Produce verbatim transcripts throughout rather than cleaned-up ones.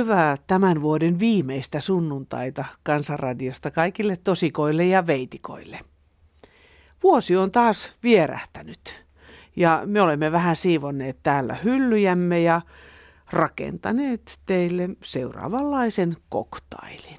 Hyvää tämän vuoden viimeistä sunnuntaita Kansanradiosta kaikille tosikoille ja veitikoille. Vuosi on taas vierähtänyt ja me olemme vähän siivonneet täällä hyllyjämme ja rakentaneet teille seuraavanlaisen koktailin.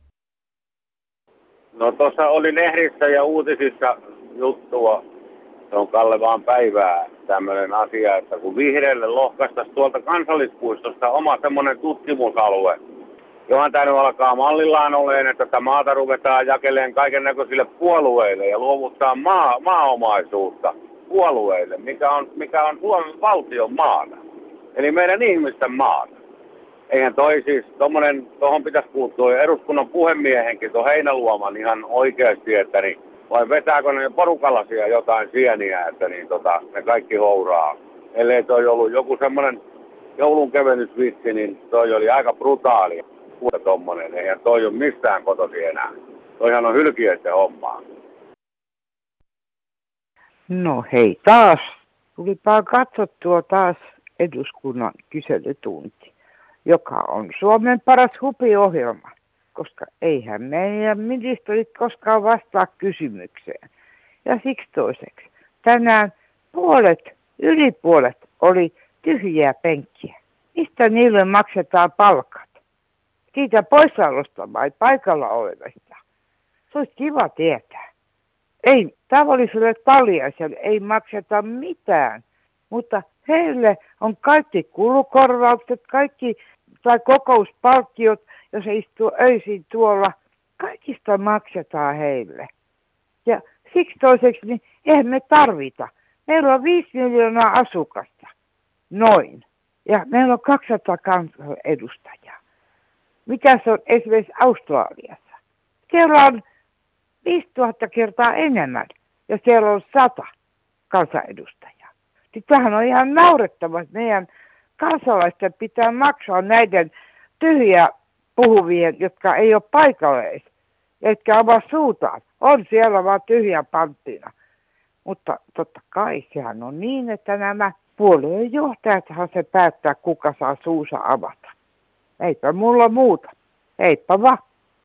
No tuossa oli lehdissä ja uutisissa juttua, se on Kalle vaan päivää tämmöinen asia, että kun vihreille lohkaistaisiin tuolta kansallispuistosta oma semmoinen tutkimusalue, johon tämä nyt alkaa mallillaan oleen, että tätä maata ruvetaan jakeleen kaiken näköisille puolueille ja luovuttaa maa, maaomaisuutta puolueille, mikä on, mikä on Suomen valtion maana, eli meidän ihmisten maana. Eihän toi siis, tommonen, tohon pitäisi puuttua eduskunnan puhemiehenkin, tuon Heinäluoman ihan oikeasti, että niin, vai vetääkö ne porukalla siellä jotain sieniä, että niin tota, ne kaikki houraa. Ellei toi ollut joku semmoinen joulun kevennysvitsi, niin toi oli aika brutaali. Kuule tommonen, eihän toi ole mistään kotosi enää. Toihan on hylkiöiden hommaa. No hei taas. Tulipaa katsottua taas eduskunnan kyselytunti, joka on Suomen paras hupiohjelma, koska eihän meidän ministerit koskaan vastaa kysymykseen. Ja siksi toiseksi, tänään puolet, yli puolet oli tyhjiä penkkiä. Mistä niille maksetaan palkat? Siitä poissaolosta vai paikalla olevista? Se olisi kiva tietää. Ei tavalliselle paljaiselle ei makseta mitään, mutta heille on kaikki kulukorvaukset, kaikki tai kokouspalkkiot, jos he istuu öisin tuolla, kaikista maksetaan heille. Ja siksi toiseksi, niin eihän me tarvita. Meillä on viisi miljoonaa asukasta, noin. Ja meillä on kaksisataa kansanedustajaa. Mitä se on esimerkiksi Australiassa? Siellä on viisituhatta kertaa enemmän ja siellä on sata kansanedustajaa. Tämähän on ihan naurettava, että meidän kansalaisten pitää maksaa näiden tyhjiä puhuvien, jotka ei ole paikalla edes, etkä avaa suutaan. On siellä vaan tyhjä panttina. Mutta totta kai sehän on niin, että nämä puolueen johtajathan se päättää, kuka saa suunsa avata. Eipä mulla muuta. Heippa vaan.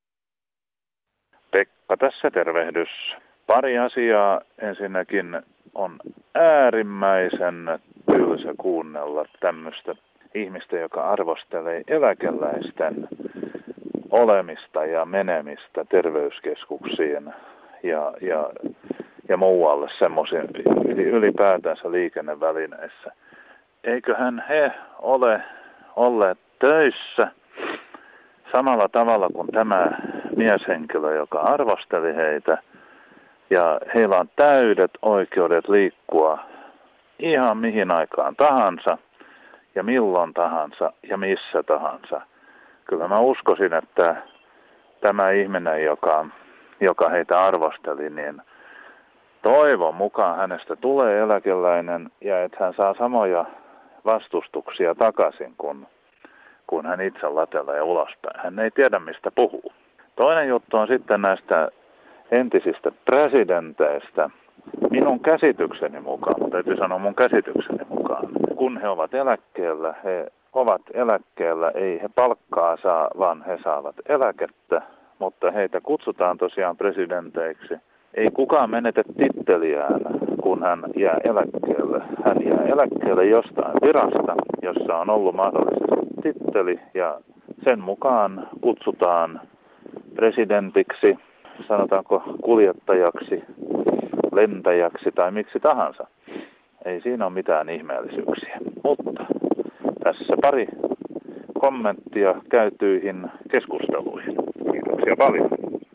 Pekka tässä tervehdys. Pari asiaa. Ensinnäkin on äärimmäisen tylsä kuunnella tämmöistä ihmistä, joka arvostelee eläkeläisten olemista ja menemistä terveyskeskuksiin ja, ja, ja muualle semmoisen ylipäätänsä liikennevälineissä. Eiköhän he ole olleet töissä samalla tavalla kuin tämä mieshenkilö, joka arvosteli heitä. Ja heillä on täydet oikeudet liikkua ihan mihin aikaan tahansa ja milloin tahansa ja missä tahansa. Kyllä mä uskoisin, että tämä ihminen, joka, joka heitä arvosteli, niin toivon mukaan hänestä tulee eläkeläinen ja että hän saa samoja vastustuksia takaisin, kun, kun hän itse latelee ulospäin. Hän ei tiedä, mistä puhuu. Toinen juttu on sitten näistä entisistä presidenteistä. Minun käsitykseni mukaan, mutta täytyy sanoa mun käsitykseni mukaan, kun he ovat eläkkeellä, he ovat eläkkeellä, ei he palkkaa saa, vaan he saavat eläkettä, mutta heitä kutsutaan tosiaan presidenteiksi. Ei kukaan menetä titteliään, kun hän jää eläkkeelle. Hän jää eläkkeelle jostain virasta, jossa on ollut mahdollisesti titteli, ja sen mukaan kutsutaan presidentiksi, sanotaanko kuljettajaksi, lentäjäksi tai miksi tahansa. Ei siinä ole mitään ihmeellisyyksiä. Mutta tässä pari kommenttia käytyihin keskusteluihin. Kiitoksia paljon.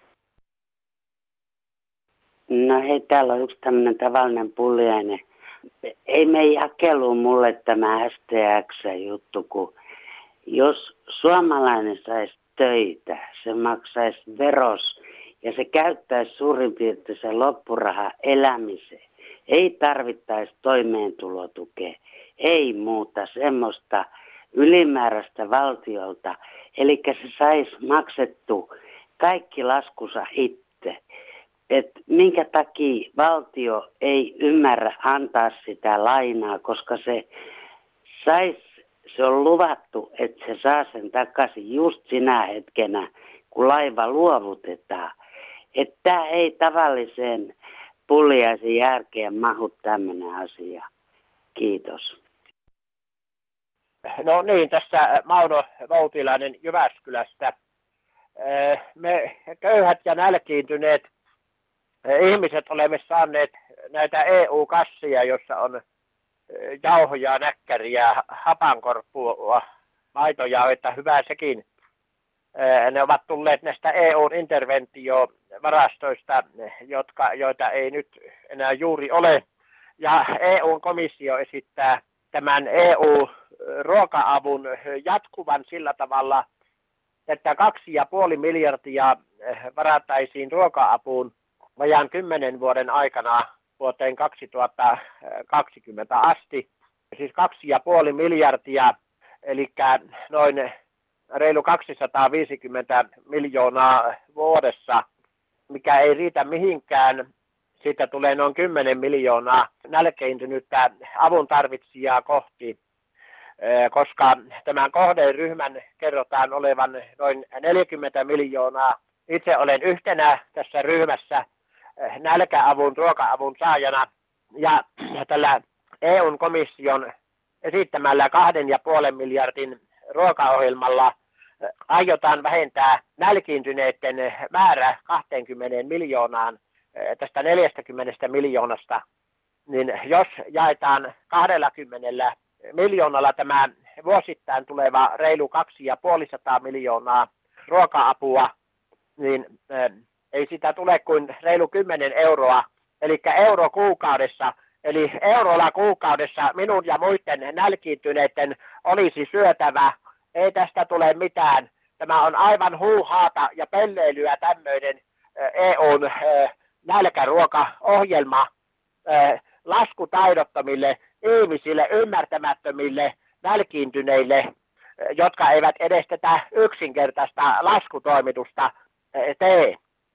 No hei, täällä on yksi tämmöinen tavallinen pulliainen. Ei mene jakeluun mulle tämä S T X-juttu, kun jos suomalainen saisi töitä, se maksaisi veros ja se käyttäisi suurin piirtein se loppuraha elämiseen. Ei tarvittaisi toimeentulotukea, ei muuta semmoista ylimääräistä valtiolta. Eli se saisi maksettu kaikki laskunsa itse. Että minkä takia valtio ei ymmärrä antaa sitä lainaa, koska se saisi se on luvattu, että se saa sen takaisin just sinä hetkenä, kun laiva luovutetaan. Että tämä ei tavalliseen pulliaisen järkeen mahu tämmöinen asia. Kiitos. No niin, tässä Mauno Voutilainen Jyväskylästä. Me köyhät ja nälkiintyneet ihmiset olemme saaneet näitä E U-kassia, jossa on jauhoja, näkkäriä, hapankorppua, maitojauhetta, hyvää sekin. Ne ovat tulleet näistä E U:n interventiovarastoista, jotka, joita ei nyt enää juuri ole. Ja E U:n komissio esittää tämän E U-ruoka-avun jatkuvan sillä tavalla, että kaksi ja puoli miljardia varattaisiin ruoka-apuun vajaan kymmenen vuoden aikana vuoteen kaksituhattakaksikymmentä asti. Siis kaksi ja puoli miljardia, eli noin reilu kaksisataaviisikymmentä miljoonaa vuodessa, mikä ei riitä mihinkään. Siitä tulee noin kymmenen miljoonaa nälkeintynyttä avun tarvitsijaa kohti, koska tämän kohderyhmän kerrotaan olevan noin neljäkymmentä miljoonaa. Itse olen yhtenä tässä ryhmässä nälkäavun, ruoka-avun saajana, ja tällä E U:n komission esittämällä kahden ja puolen miljardin ruokaohjelmalla aiotaan vähentää nälkiintyneiden määrä kaksikymmentä miljoonaan tästä neljästäkymmenestä miljoonasta, niin jos jaetaan kaksikymmentä miljoonalla tämä vuosittain tuleva reilu kaksi ja puolisataa miljoonaa ruoka-apua, niin ei sitä tule kuin reilu kymmenen euroa, eli euro kuukaudessa. Eli eurolla kuukaudessa minun ja muiden nälkiintyneiden olisi syötävä. Ei tästä tule mitään. Tämä on aivan huuhaata ja pelleilyä tämmöinen E U:n nälkäruokaohjelma laskutaidottomille ihmisille, ymmärtämättömille, nälkiintyneille, jotka eivät edes tätä yksinkertaista laskutoimitusta tee.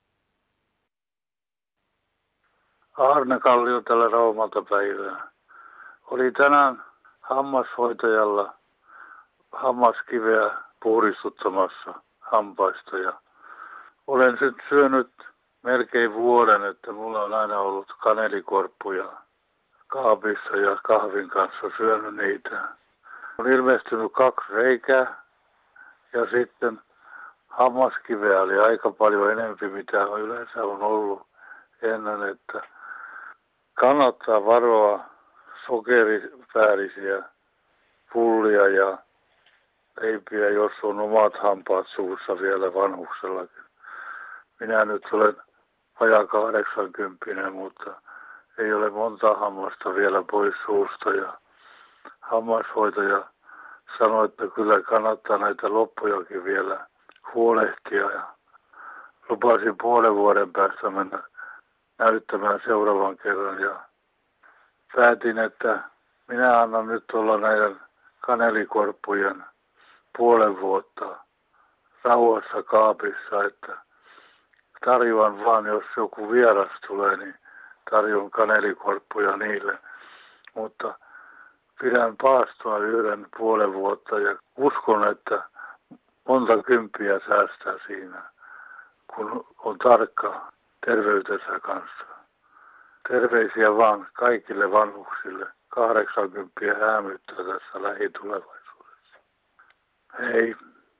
Arne Kallio tällä Raumalta päivää. Oli tänään hammashoitajalla hammaskiveä puhdistuttamassa hampaista ja olen nyt syönyt melkein vuoden, että mulla on aina ollut kanelikorppuja kaapissa ja kahvin kanssa syönyt niitä. On ilmestynyt kaksi reikää ja sitten hammaskiveä oli aika paljon enemmän, mitä yleensä on ollut ennen, että kannattaa varoa sokeripäärisiä pullia ja leipiä, jos on omat hampaat suussa vielä vanhuksellakin. Minä nyt olen vajaa kahdeksankymppinen, mutta ei ole monta hammasta vielä pois suusta. Ja hammashoitaja sanoi, että kyllä kannattaa näitä loppujakin vielä huolehtia. Ja lupasin puolen vuoden päästä mennä näyttämään seuraavan kerran. Ja päätin, että minä annan nyt olla näiden kanelikorppujen puolen vuotta rauhassa kaapissa, että tarjoan vaan, jos joku vieras tulee, niin tarjoan kanelikorppuja niille. Mutta pidän paastoa yhden puolen vuotta ja uskon, että monta kymppiä säästää siinä, kun on tarkka terveytensä kanssa. Terveisiä vaan kaikille vanhuksille. kahdeksankymmentä häämyyttä tässä lähitulevaisuudessa. Hei.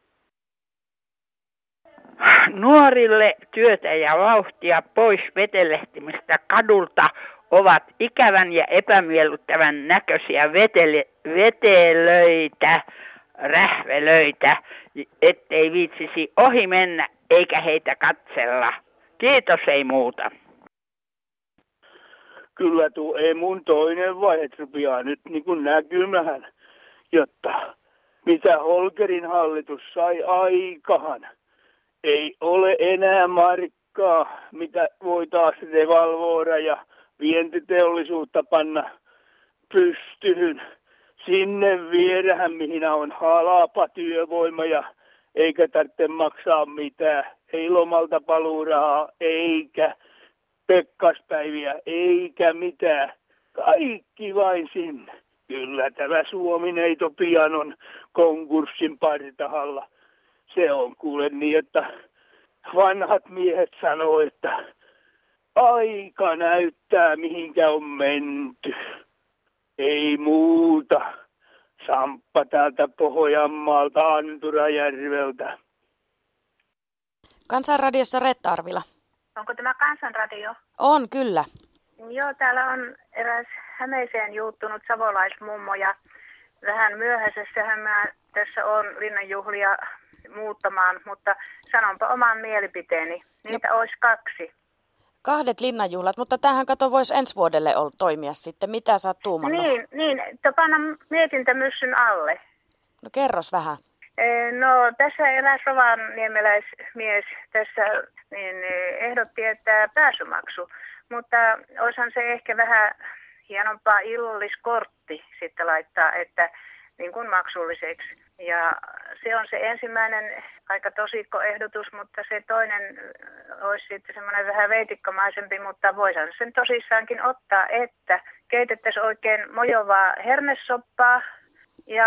Nuorille työtä ja vauhtia pois vetelehtimistä kadulta ovat ikävän ja epämiellyttävän näköisiä vetele, vetelöitä, rähvelöitä, ettei viitsisi ohi mennä eikä heitä katsella. Kiitos, ei muuta. Kyllä tuo ei mun toinen vaihe rupeaa nyt niin kuin näkymään, jotta mitä Holkerin hallitus sai aikahan. Ei ole enää markkaa, mitä voi taas revalvoida ja vientiteollisuutta panna pystyyn. Sinne viedähän, mihin on halapa työvoima ja eikä tarvitse maksaa mitään. Ei lomalta paluurahaa, eikä pekkaspäiviä, eikä mitään. Kaikki vain sinne. Kyllä tämä Suomineito pian on konkurssin partahalla. Se on kuule niin, että vanhat miehet sanoo, että aika näyttää mihinkä on menty. Ei muuta. Samppa täältä Pohjanmaalta Anturajärveltä. Kansanradiossa Reetta Arvila. Onko tämä Kansanradio? On, kyllä. Joo, täällä on eräs Hämeeseen juuttunut savolaismummo ja vähän myöhäisessähän mä tässä on linnanjuhlia muuttamaan, mutta sanonpa oman mielipiteeni. Niitä no. olisi kaksi. Kahdet linnanjuhlat, mutta tämähän kato voisi ensi vuodelle olla, toimia sitten. Mitä sä oot tuumannut? Niin, niin että panna mietintämyssyn alle. No kerros vähän. No tässä eräs rovaniemeläismies tässä niin ehdotti, että pääsymaksu, mutta olisihan se ehkä vähän hienompaa illalliskortti sitten laittaa, että niin kuin maksulliseksi. Ja se on se ensimmäinen aika tosikko ehdotus, mutta se toinen olisi sitten semmoinen vähän veitikkamaisempi, mutta voisin sen tosissaankin ottaa, että keitettäisiin oikein mojovaa hernesoppaa ja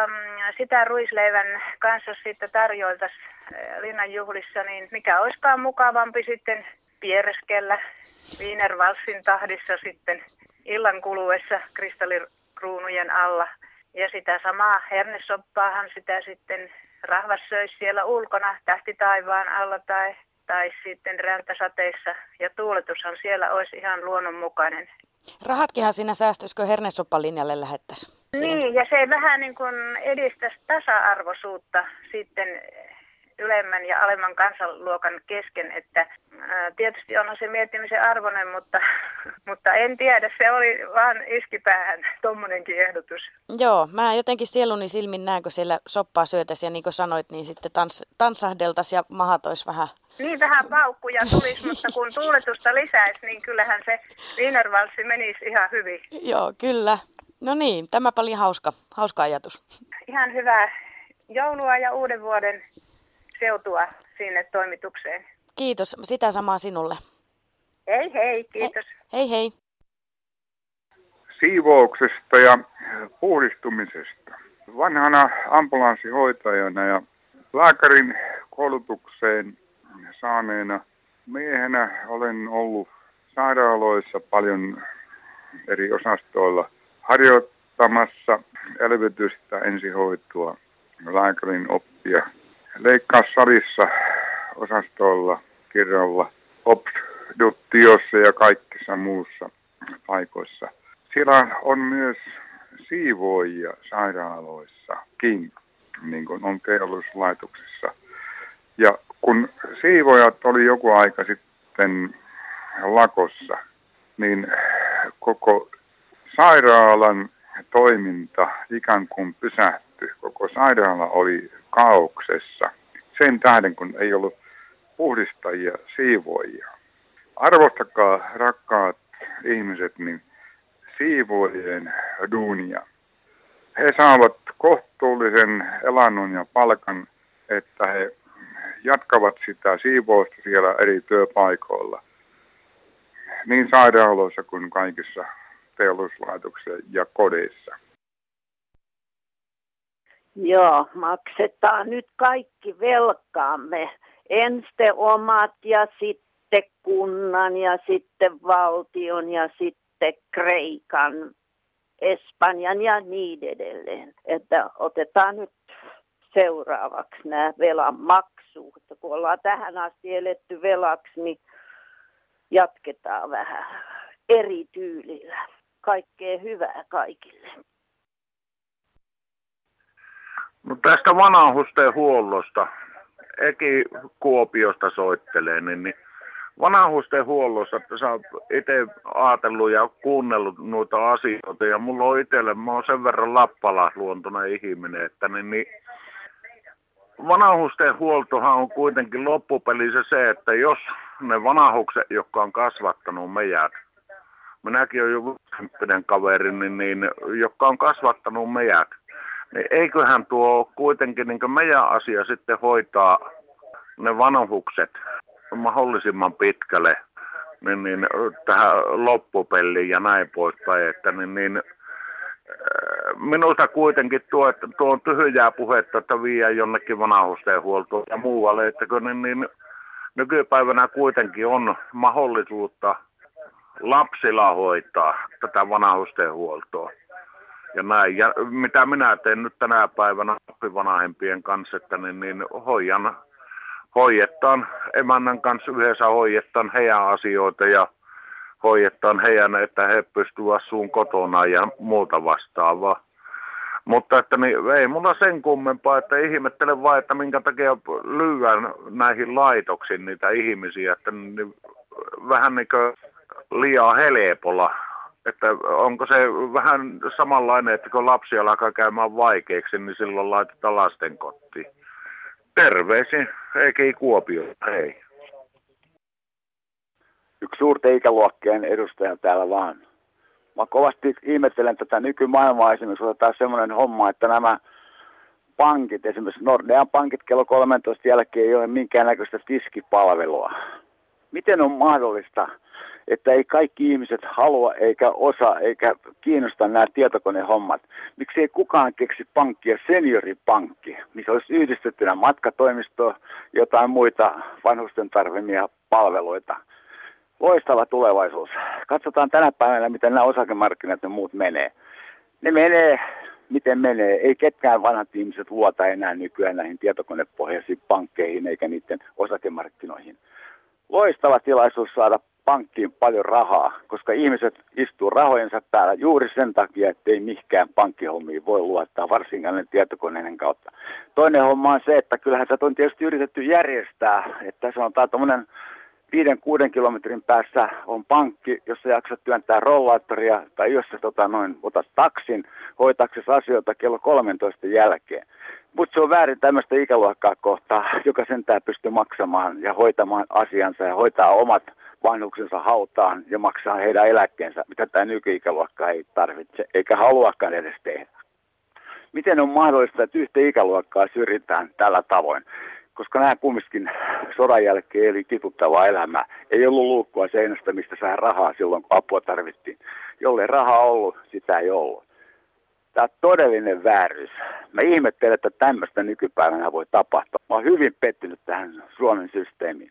sitä ruisleivän kanssa sitten tarjoiltaisiin linnanjuhlissa, niin mikä olisikaan mukavampi sitten piereskellä Wienervalssin tahdissa sitten illan kuluessa kristallikruunujen alla. Ja sitä samaa hernesoppaahan sitä sitten rahvas söisi siellä ulkona tähtitaivaan alla tai, tai sitten räntäsateissa. Ja tuuletushan siellä olisi ihan luonnonmukainen. Rahatkinhan siinä säästyisikö hernesoppan linjalle lähettäisiin? Niin, ja se vähän niin kuin edistäisi tasa-arvoisuutta sitten ylemmän ja alemman kansanluokan kesken, että ää, tietysti onhan se miettimisen arvoinen, mutta, mutta en tiedä, se oli vaan iskipäähän tommonenkin ehdotus. Joo, mä jotenkin sieluni silmin näen, kun siellä soppaa syötäisiin ja niin kuin sanoit, niin sitten tans, tanssahdeltaisiin ja mahat olisi vähän. Niin vähän paukkuja tulisi, mutta kun tuuletusta lisäisi, niin kyllähän se Wienervalssi menisi ihan hyvin. Joo, kyllä. No niin, tämä oli hauska, hauska ajatus. Ihan hyvää joulua ja uuden vuoden seutua sinne toimitukseen. Kiitos, sitä samaa sinulle. Hei hei, kiitos. Hei hei. Siivouksesta ja puhdistumisesta. Vanhana ambulanssihoitajana ja lääkärin koulutukseen saaneena miehenä olen ollut sairaaloissa paljon eri osastoilla harjoittamassa elvytystä, ensihoitoa, lääkärin oppia. Leikkaussalissa osastolla, kirjalla, obduktiossa ja kaikissa muussa paikoissa. Siellä on myös siivoojia sairaaloissakin, niin kuin on teollisuuslaitoksissa. Ja kun siivoojat oli joku aika sitten lakossa, niin koko sairaalan toiminta ikään kuin pysähtyi. Koko sairaala oli kaauksessa. Sen tähden, kun ei ollut puhdistajia, siivoojia. Arvostakaa, rakkaat ihmiset, niin siivoojien duunia. He saavat kohtuullisen elannon ja palkan, että he jatkavat sitä siivousta siellä eri työpaikoilla. Niin sairaaloissa kuin kaikissa teollisuuslaitoksissa ja kodeissa. Joo, maksetaan nyt kaikki velkaamme. Ensin omat ja sitten kunnan ja sitten valtion ja sitten Kreikan, Espanjan ja niin edelleen. Että otetaan nyt seuraavaksi nämä velan maksuut. Kun ollaan tähän asti eletty velaksi, niin jatketaan vähän eri tyylillä. Kaikkea hyvää kaikille. No tästä vanhustenhuollosta, Eki Kuopiosta soittelee, niin, niin vanhustenhuollossa, että sä oot itse ajatellut ja kuunnellut noita asioita, ja mulla on itselle, mä oon sen verran lappalaisluontoinen ihminen, että niin, niin vanhustenhuoltohan on kuitenkin loppupelissä se, että jos ne vanhukset, jotka on kasvattanut meidät, minäkin olen jo viisikymppinen kaveri, niin, niin, jotka on kasvattanut meidät, niin eiköhän tuo kuitenkin niin meidän asia sitten hoitaa ne vanhukset mahdollisimman pitkälle niin, niin, tähän loppupeliin ja näin poispäin, että niin, niin, minusta kuitenkin tuo, että tuo on tyhjää puhetta, että viiä jonnekin vanhustenhuoltoon ja muualle, että kun niin, niin nykypäivänä kuitenkin on mahdollisuutta lapsilla hoitaa tätä vanhustenhuoltoa. Ja näin. Ja mitä minä teen nyt tänä päivänä vanhempien kanssa, että niin, niin hoidan, hoidetaan emännän kanssa yhdessä, hoidetaan heidän asioita ja hoidetaan heidän, että he pystyvät asumaan kotona ja muuta vastaavaa. Mutta että niin, ei mulla sen kummempaa, että ihmettelen vaan, että minkä takia lyön näihin laitoksiin niitä ihmisiä, että niin, vähän niin kuin liian helpolla. Että onko se vähän samanlainen, että kun lapsi alkaa käymään vaikeaksi, niin silloin laitetaan lasten kotiin. Terveisin, eikä Kuopio, hei. Yksi suurten ikäluokkien edustaja täällä vaan. Mä kovasti ihmettelen tätä nykymaailmaa, esimerkiksi otetaan semmoinen homma, että nämä pankit, esimerkiksi Nordean pankit kello kolmetoista jälkeen ei ole minkäännäköistä tiskipalvelua. Miten on mahdollista, että ei kaikki ihmiset halua eikä osaa eikä kiinnosta nämä tietokonehommat? Miksi ei kukaan keksi pankkia, senioripankki, missä olisi yhdistettynä matkatoimisto, jotain muita vanhusten tarvimia palveluita? Loistava tulevaisuus. Katsotaan tänä päivänä, miten nämä osakemarkkinat ja muut menee. Ne menee, miten menee. Ei ketkään vanhat ihmiset luota enää nykyään näihin tietokonepohjaisiin pankkeihin eikä niiden osakemarkkinoihin. Loistava tilaisuus saada pankkiin paljon rahaa, koska ihmiset istuu rahojensa päällä juuri sen takia, ettei mihinkään pankkihommiin voi luottaa, varsinkaan tietokoneiden kautta. Toinen homma on se, että kyllähän tätä on tietysti yritetty järjestää, että sanotaan tuommoinen viiden kuuden kilometrin päässä on pankki, jossa jaksat työntää rollaattoria tai jos sä tota, noin, otat taksin, hoitaksesi asioita kello kolmetoista jälkeen. Mutta se on väärin tämmöistä ikäluokkaa kohtaa, joka sentään pystyy maksamaan ja hoitamaan asiansa ja hoitaa omat vanhuksensa hautaan ja maksaa heidän eläkkeensä, mitä tämä nykyikäluokka ei tarvitse eikä haluakaan edes tehdä. Miten on mahdollista, että yhtä ikäluokkaa syrjitään tällä tavoin? Koska nämä kumminkin sodan jälkeen eli kituttavaa elämää. Ei ollut luukkua seinästä, mistä saa rahaa silloin, kun apua tarvittiin. Jollei rahaa ollut, sitä ei ollut. Tämä on todellinen vääryys. Mä ihmettelen, että tämmöistä nykypäivänä voi tapahtua. Mä oon hyvin pettynyt tähän Suomen systeemiin.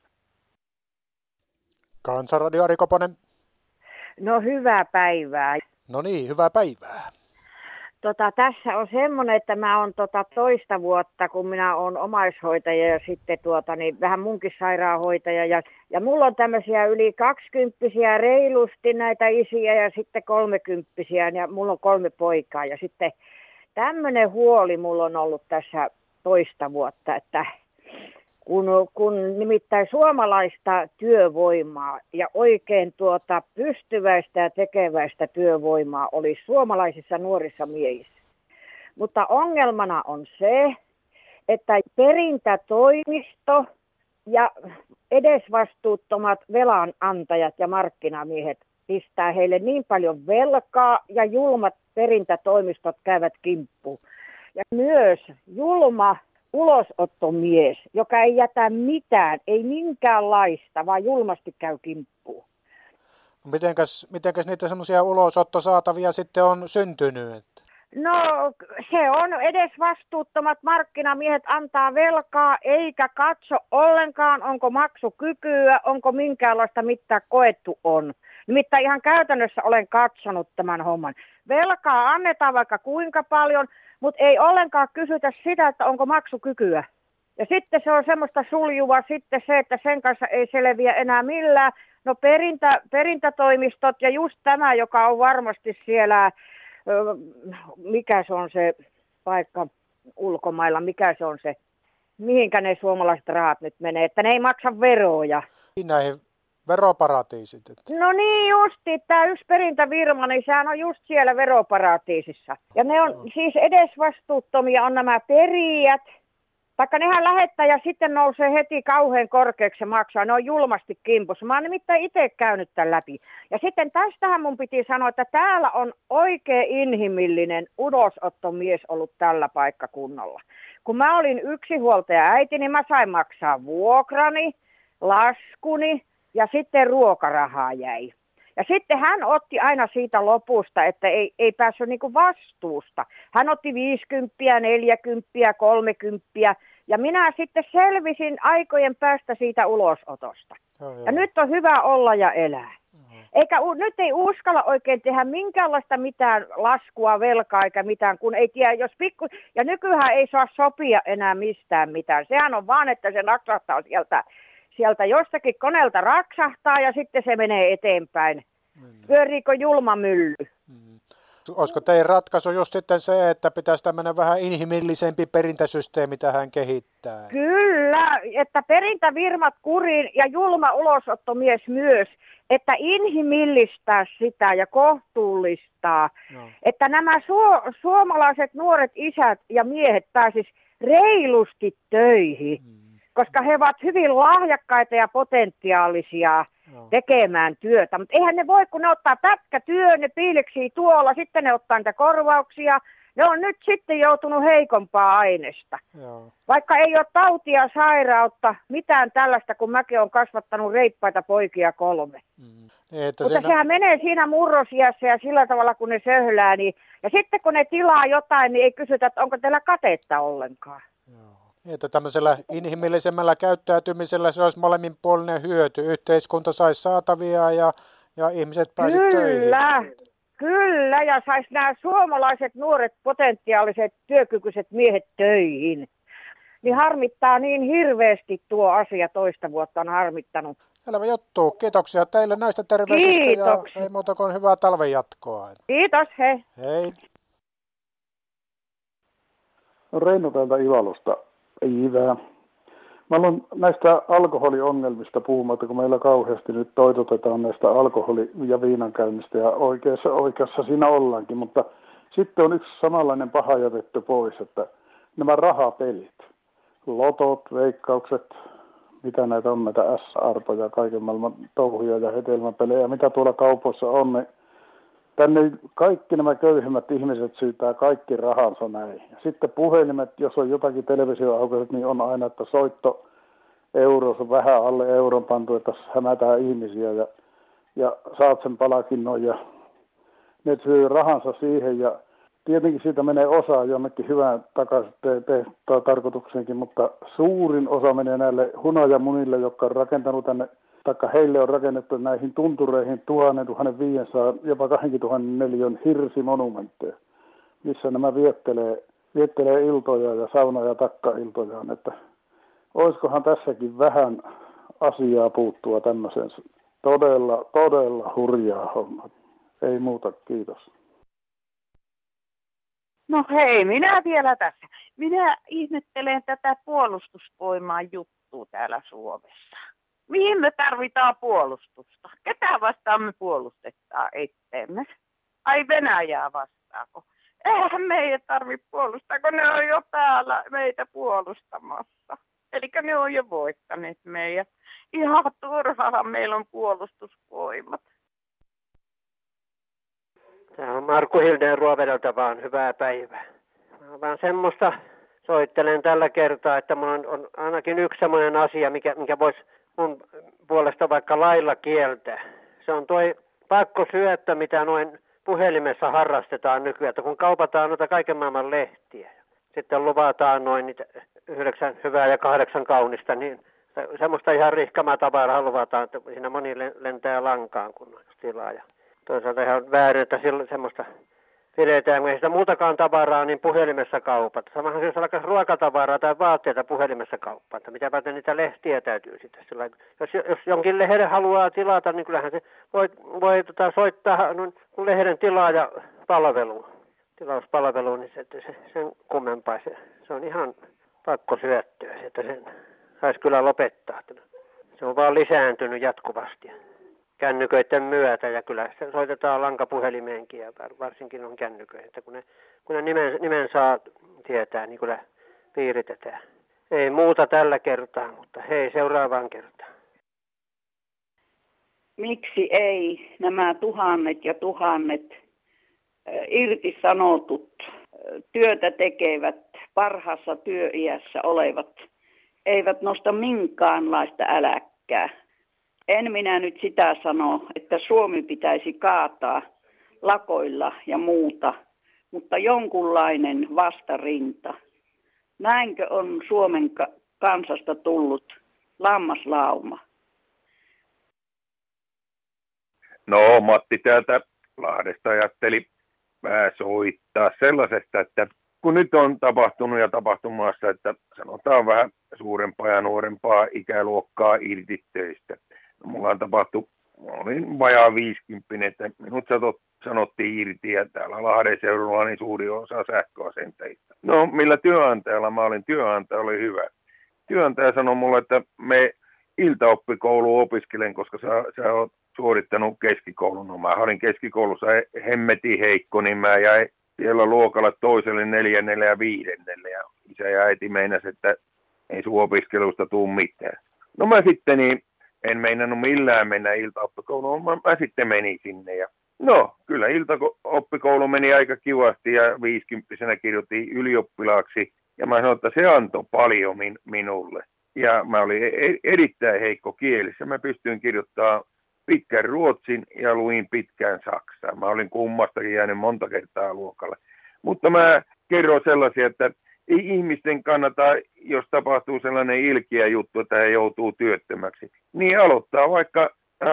Kansanradio Ari Koponen. No hyvää päivää. No niin, hyvää päivää. Tota, tässä on semmoinen, että mä oon tota toista vuotta, kun minä oon omaishoitaja ja sitten tuota, niin vähän munkin sairaanhoitaja. Ja, ja mulla on tämmöisiä yli kaksikymppisiä reilusti näitä isiä ja sitten kolmekymppisiä ja mulla on kolme poikaa. Ja sitten tämmöinen huoli mulla on ollut tässä toista vuotta, että kun, kun nimittäin suomalaista työvoimaa ja oikein tuota pystyväistä ja tekeväistä työvoimaa oli suomalaisissa nuorissa miehissä. Mutta ongelmana on se, että perintätoimisto ja edesvastuuttomat velanantajat ja markkinamiehet pistää heille niin paljon velkaa ja julmat perintätoimistot käyvät kimppuun. Ja myös julma ulosottomies, joka ei jätä mitään, ei minkäänlaista, vaan julmasti käy kimppuun. Mitenkäs, mitenkäs niitä semmoisia ulosottosaatavia sitten on syntynyt? No se on edes vastuuttomat markkinamiehet antaa velkaa eikä katso ollenkaan, onko maksukykyä, onko minkäänlaista mitä koettu on. Nimittäin ihan käytännössä olen katsonut tämän homman. Velkaa annetaan vaikka kuinka paljon, mutta ei ollenkaan kysytä sitä, että onko maksukykyä. Ja sitten se on semmoista suljua sitten se, että sen kanssa ei selviä enää millään. No perintä, perintätoimistot ja just tämä, joka on varmasti siellä, mikä se on se paikka ulkomailla, mikä se on se, mihinkä ne suomalaiset rahat nyt menee, että ne ei maksa veroja. Näihin veroparatiisit. No niin justi, tämä yksi perintävirma, niin sehän on just siellä veroparatiisissa. Ja ne on siis edesvastuuttomia on nämä perijät, taikka nehän lähettää ja sitten nousee heti kauhean korkeaksi ja maksaa. Ne on julmasti kimpussa. Mä oon nimittäin itse käynyt tämän läpi. Ja sitten tästähän mun piti sanoa, että täällä on oikein inhimillinen ulosottomies ollut tällä paikkakunnalla. Kun mä olin yksinhuoltaja äiti, niin mä sain maksaa vuokrani, laskuni ja sitten ruokarahaa jäi. Ja sitten hän otti aina siitä lopusta, että ei, ei päässyt niin kuin vastuusta. Hän otti viisikymppiä, neljäkymppiä, kolmekymppiä ja minä sitten selvisin aikojen päästä siitä ulosotosta. Joo, joo. Ja nyt on hyvä olla ja elää. Eikä nyt ei uskalla oikein tehdä minkäänlaista mitään laskua, velkaa eikä mitään, kun ei tiedä, jos pikku... Ja nykyään ei saa sopia enää mistään mitään. Sehän on vaan, että se raksahtaa sieltä, sieltä jostakin koneelta raksahtaa ja sitten se menee eteenpäin. Mm. Pyöriikö julma mylly? Mm. Olisiko teidän ratkaisu just sitten se, että pitäisi tämmöinen vähän inhimillisempi perintäsysteemi tähän kehittää? Kyllä, että perintävirmat kuriin ja julma ulosottomies myös, että inhimillistää sitä ja kohtuullistaa, no. Että nämä su- suomalaiset nuoret isät ja miehet pääsis reilusti töihin, mm. koska he ovat hyvin lahjakkaita ja potentiaalisia no. tekemään työtä. Mutta eihän ne voi, kun ne ottaa pätkätyön, ne piileksii tuolla, sitten ne ottaa niitä korvauksia. Ne on nyt sitten joutunut heikompaa aineesta. Joo. Vaikka ei ole tautia, sairautta, mitään tällaista, kun mäkin olen kasvattanut reippaita poikia kolme. Mm. Että Mutta siinä... sehän menee siinä murrosiässä ja sillä tavalla, kun ne söhlää. Niin... Ja sitten kun ne tilaa jotain, niin ei kysytä, että onko teillä katetta ollenkaan. Joo. Että tämmöisellä inhimillisemmällä käyttäytymisellä se olisi molemminpuolinen hyöty. Yhteiskunta saisi saatavia ja, ja ihmiset pääsivät töihin. Kyllä. Kyllä, ja saisi nämä suomalaiset nuoret potentiaaliset työkykyiset miehet töihin. Niin harmittaa niin hirveästi tuo asia, toista vuotta on harmittanut. Elävä juttu. Kiitoksia teille näistä terveisistä. Kiitoksia. Ja ei muuta kuin hyvää talven jatkoa. Kiitos, hei. Hei. Reino täältä Ivalosta. Ei hyvää. Mä olen näistä alkoholiongelmista puhumatta, kun meillä kauheasti nyt toitotetaan näistä alkoholi- ja viinankäynnistä ja oikeassa, oikeassa siinä ollaankin, mutta sitten on yksi samanlainen paha jätetty pois, että nämä rahapelit, lotot, veikkaukset, mitä näitä on, näitä S-arpoja, kaiken maailman touhuja ja hetelmäpelejä, mitä tuolla kaupoissa on, niin tänne kaikki nämä köyhimmät ihmiset syytää kaikki rahansa näin. Ja sitten puhelimet, jos on jotakin televisioaukaiset, niin on aina, että soitto euro, on vähän alle euron pantu, että hämätään ihmisiä ja, ja saat sen palakinnon ja ne syy rahansa siihen ja tietenkin siitä menee osa jonnekin hyvään takaisin te, te, te, tarkoitukseenkin, mutta suurin osa menee näille hunajamunille, jotka on rakentanut tänne, taikka heille on rakennettu näihin tuntureihin tuhannen, tuhannen viidensadan, jopa kahdentuhannen neliön hirsimonumentteja, missä nämä viettelee, viettelee iltoja ja sauna- ja takkailtojaan, että olisikohan tässäkin vähän asiaa puuttua tämmöiseen todella, todella hurjaa hommaa. Ei muuta, kiitos. No hei, minä vielä tässä. Minä ihmettelen tätä puolustusvoimaan juttua täällä Suomessa. Mihin me tarvitaan puolustusta? Ketä vastaan me puolustetaan itseemme? Ai Venäjää vastaako? Eihän meidän tarvitse puolustaa, kun ne on jo täällä meitä puolustamassa. Eli ne on jo voittaneet meidät. Ihan turhahan meillä on puolustusvoimat. Tämä on Markku Hilden Ruovedelta vaan hyvää päivää. Mä vaan semmoista soittelen tällä kertaa, että mulla on, on ainakin yksi semmoinen asia, mikä, mikä voisi mun puolesta vaikka lailla kieltää. Se on toi pakkosyöttö, mitä noin puhelimessa harrastetaan nykyään, että kun kaupataan noita kaiken maailman lehtiä. Sitten luvataan noin niitä yhdeksän hyvää ja kahdeksan kaunista, niin semmoista ihan rihkamaa tavaraa luvataan, että siinä moni lentää lankaan, kun on tilaa. Ja toisaalta ihan väärin, että silloin semmoista pidetään, kun ei sitä muutakaan tavaraa, niin puhelimessa kaupata. Samahan jos alkaisi ruokatavaraa tai vaatteita puhelimessa kauppaa, että mitä päätä niitä lehtiä täytyy sitten. Sillä, jos, jos jonkin lehden haluaa tilata, niin kyllähän se voi, voi tota, soittaa no, lehden tilaaja palveluun. Tilauspalveluun, niin se, se, sen kummempaa. Se, se on ihan pakko syöttöä, että sen saisi kyllä lopettaa. Se on vaan lisääntynyt jatkuvasti kännyköiden myötä ja kyllä se soitetaan lankapuhelimeenkin ja varsinkin on kännyköitä. Että kun ne, kun ne nimen, nimen saa tietää, niin kyllä piiritetään. Ei muuta tällä kertaa, mutta hei seuraavaan kertaan. Miksi ei nämä tuhannet ja tuhannet irtisanotut työtä tekevät, parhaassa työiässä olevat, eivät nosta minkäänlaista äläkkää. En minä nyt sitä sano, että Suomi pitäisi kaataa lakoilla ja muuta, mutta jonkunlainen vastarinta. Näinkö on Suomen kansasta tullut lammaslauma? No, Matti täältä Lahdesta ajatteli vähän soittaa sellaisesta, että kun nyt on tapahtunut ja tapahtumassa, että sanotaan vähän suurempaa ja nuorempaa ikäluokkaa irti töistä. No, mulla on tapahtu, olin vajaa viisikymppinen, että minut sanottiin irti ja täällä Lahden seudulla on niin suuri osa sähköasentajista. No, millä työnantajalla mä olin? Työnantaja oli hyvä. Työnantaja sanoi mulle, että me iltaoppikouluun opiskelen, koska sä, sä oot suorittanut keskikoulun. No, mä olin keskikoulussa hemmetin heikko, niin mä jäin siellä luokalla toiselle neljännelle ja viidennelle. Ja isä ja äiti meinasi, että ei sun opiskelusta tule mitään. No mä sitten niin, en meinannut millään mennä iltaoppikouluun, mä, mä sitten menin sinne. Ja no, kyllä iltaoppikoulu meni aika kivasti ja viisikymppisenä kirjoitin ylioppilaaksi. Ja mä sanoin, että se antoi paljon min, minulle. Ja mä olin erittäin heikko kielissä. Mä pystyin kirjoittamaan pitkän ruotsin ja luin pitkään saksaa. Mä olin kummastakin jäänyt monta kertaa luokalle. Mutta mä kerron sellaisia, että ei ihmisten kannata, jos tapahtuu sellainen ilkeä juttu, että he joutuu työttömäksi, niin aloittaa vaikka ää,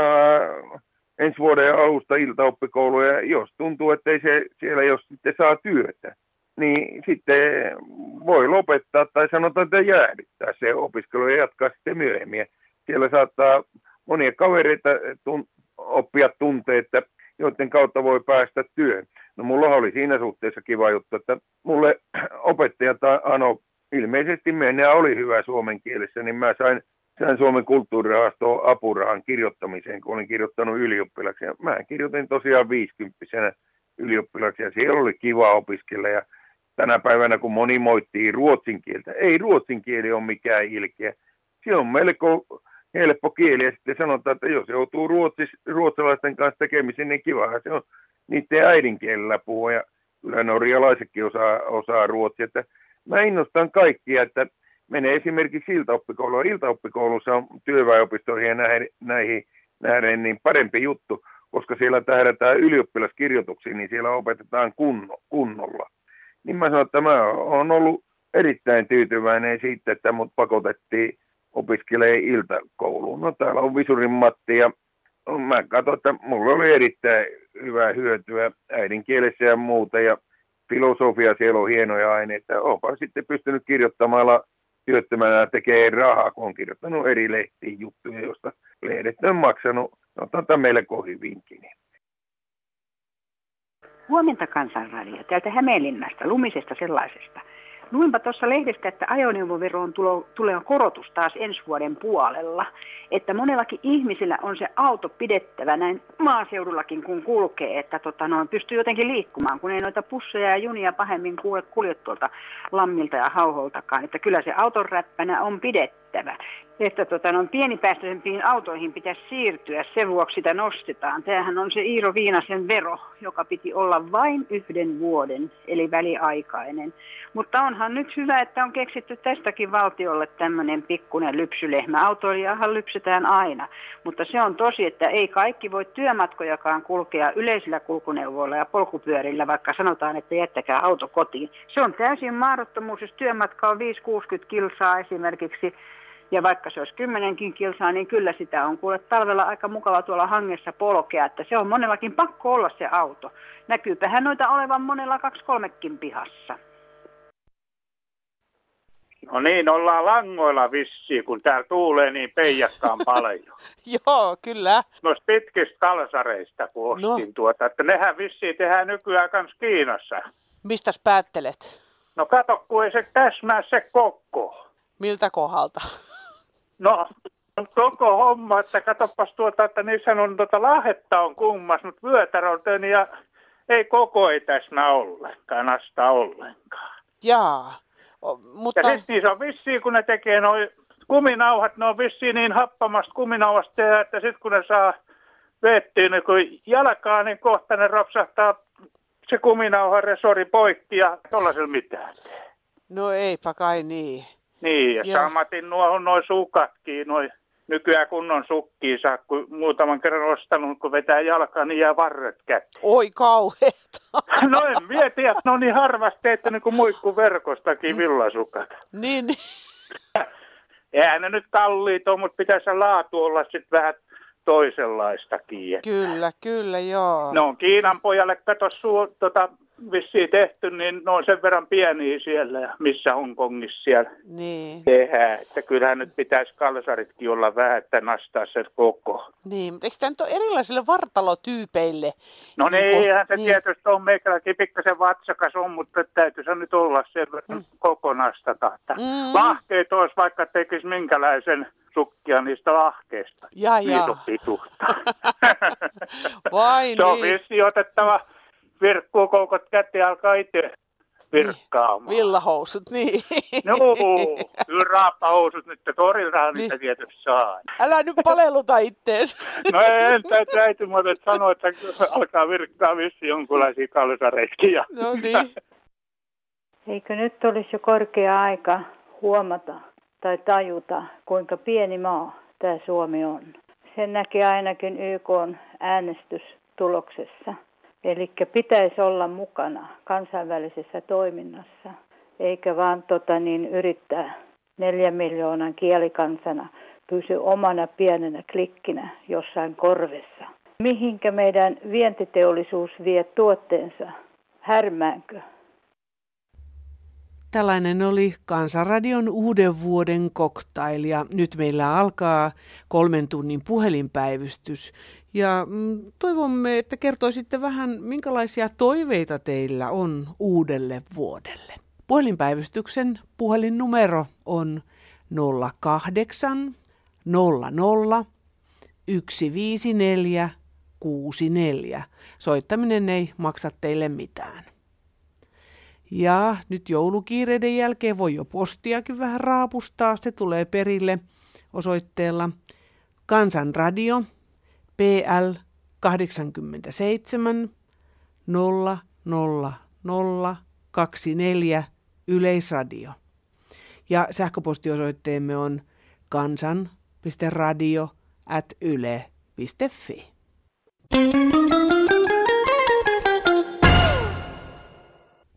ensi vuoden alusta iltaoppikoulua, ja jos tuntuu, että ei se siellä jos sitten saa työtä, niin sitten voi lopettaa tai sanotaan, että jäädyttää se opiskelu ja jatkaa sitten myöhemmin. Siellä saattaa monia kavereita tun, oppia tunteet, joiden kautta voi päästä työhön. No mulla oli siinä suhteessa kiva juttu, että mulle opettaja Ano ilmeisesti mennä oli hyvä suomen kielessä, niin mä sain, sain Suomen kulttuurirahastoon apurahan kirjoittamiseen, kun olin kirjoittanut ylioppilaksi. Ja mä kirjoitin tosiaan viisikymppisenä ylioppilaksi ja siellä oli kiva opiskella. Ja tänä päivänä, kun moni moittii ruotsin kieltä, ei ruotsin kieli ole mikään ilkeä. Se on melko helppo kieli ja sitten sanotaan, että jos joutuu ruotsis, ruotsalaisten kanssa tekemisiin, niin kiva se on niiden äidinkielellä puhua ja kyllä norjalaisetkin osaa, osaa ruotsia. Että mä innostan kaikkia, että menee esimerkiksi iltaoppikouluun. Iltaoppikoulussa on työväenopistoihin ja näihin, näihin nähden niin parempi juttu, koska siellä tähdätään ylioppilaskirjoituksiin, niin siellä opetetaan kunno, kunnolla. Niin mä sanon, että mä oon ollut erittäin tyytyväinen siitä, että mut pakotettiin opiskelee iltakouluun. No täällä on Visurin Matti ja mä katsoin, että mulla oli erittäin hyvää hyötyä äidinkielessä ja muuta ja filosofia, siellä on hienoja aineita. Oonpa sitten pystynyt kirjoittamalla työttömänä tekee rahaa, kun on kirjoittanut eri lehtiin juttuja, joista lehdet on maksanut, otan melko hyvinkin. Huomenta Kansanradio, täältä Hämeenlinnasta, lumisesta sellaisesta. Luinpa tuossa lehdestä, että ajoneuvoveroon tulo, tulee korotus taas ensi vuoden puolella. Että monellakin ihmisillä on se auto pidettävä näin maaseudullakin, kun kulkee, että tota, noin, pystyy jotenkin liikkumaan, kun ei noita busseja ja junia pahemmin kuule kulje tuolta Lammilta ja Hauholtakaan. Että kyllä se auton räppänä on pidettävä. Että tota, noin pienipäästöisempiin autoihin pitäisi siirtyä, sen vuoksi sitä nostetaan. Tämähän on se Iiro Viinasen vero, joka piti olla vain yhden vuoden, eli väliaikainen. Mutta onhan nyt hyvä, että on keksitty tästäkin valtiolle tämmöinen pikkuinen lypsylehmä. Autoilijahan lypsetään aina, mutta se on tosi, että ei kaikki voi työmatkojakaan kulkea yleisillä kulkuneuvoilla ja polkupyörillä, vaikka sanotaan, että jättäkää auto kotiin. Se on täysin mahdottomuus, jos työmatka on viisi kuusikymmentä kilsaa esimerkiksi. Ja vaikka se olisi kymmenenkin kilsaa, niin kyllä sitä on kuule talvella aika mukava tuolla hangessa polkea, että se on monellakin pakko olla se auto. Näkyypähän noita olevan monella kaksi kolmekin pihassa. No niin, ollaan langoilla vissiin, kun täällä tuulee niin peijakkaan paljon. Joo, kyllä. Noista pitkistä kalsareista, kun ostin no. tuota, että nehän vissiin tehdään nykyään kans Kiinassa. Mistäs päättelet? No kato, kun ei se täsmää se koko. Miltä kohdalta? No, koko homma, että katsopas tuota, että niissä on tuota lahetta on kummas, mutta vyötärö on töni ja ei koko ei täsmää ollenkaan, asta ollenkaan. Jaa, o, mutta... Ja sitten niissä on vissiin, kun ne tekee noi kuminauhat, ne on vissiin niin happamasta kuminauhasta tehdä, että sitten kun ne saa vettyä niin kun jalkaa, niin kohta ne rapsahtaa se kuminauhan resori poikki ja tollaisella mitään. No eipä kai niin. Niin, ja, ja. samatin nuo on noin sukatkin, noin nykyään kunnon sukkia saa, kun muutaman kerran ostanut, kun vetää jalkaa, niin jää varret käteen. Oi kauheeta. No en mieti, että ne on niin harvasti tehty niin kuin muikkuverkostakin villasukat. Niin, niin. Eihän ne nyt kalliit ole, mutta pitäisi laatu olla sitten vähän toisenlaistakin. Kyllä, kyllä, joo. Ne on Kiinan pojalle, kato suu, tota, vissiin tehty, niin ne on sen verran pieniä siellä ja missä Hongkongissa siellä niin. tehdään. Että kyllähän nyt pitäisi kalsaritkin olla vähän, että nastaa se koko. Niin, mutta eikö tämä nyt ole erilaisille vartalotyypeille? No niin, niin eihän se niin. tietysti on meikäläkin pikkasen vatsakas on, mutta täytyy se nyt olla sen verran mm. kokonaista tahta. Mm. Lahkeet olisi vaikka tekisi minkälaisen sukkia niistä lahkeista. Ja, ja. Pituutta. Vai se on niin. vissiin otettava virkkuukoukot käteen alkaa itse virkkaamaan. Villahousut, niin. No, kyllä raappahousut nyt toriltahan niin. niitä tietysti saa. Älä nyt paleluta ittees. No en, täytyy muuten sanoa, että alkaa virkkaa vissiin jonkunlaisia kalsareitkin. No niin. Eikö nyt olisi jo korkea aika huomata tai tajuta, kuinka pieni maa tämä Suomi on? Sen näkee ainakin Y K:n äänestystuloksessa. Eli pitäisi olla mukana kansainvälisessä toiminnassa, eikä vaan tota, niin, yrittää neljän miljoonan kielikansana pysyä omana pienenä klikkinä jossain korvessa. Mihinkä meidän vientiteollisuus vie tuotteensa? Härmäänkö? Tällainen oli Kansanradion uuden vuoden cocktail ja nyt meillä alkaa kolmen tunnin puhelinpäivystys. Ja mm, toivomme, että kertoisitte vähän, minkälaisia toiveita teillä on uudelle vuodelle. Puhelinpäivystyksen puhelinnumero on nolla kahdeksan nolla nolla yksi viisi neljä kuusi neljä. Soittaminen ei maksa teille mitään. Ja nyt joulukiireiden jälkeen voi jo postiakin vähän raapustaa. Se tulee perille osoitteella Kansanradio P L kahdeksankymmentäseitsemän nolla nolla nolla kaksikymmentäneljä Yleisradio. Ja sähköpostiosoitteemme on kansan piste radio ät yle piste fi.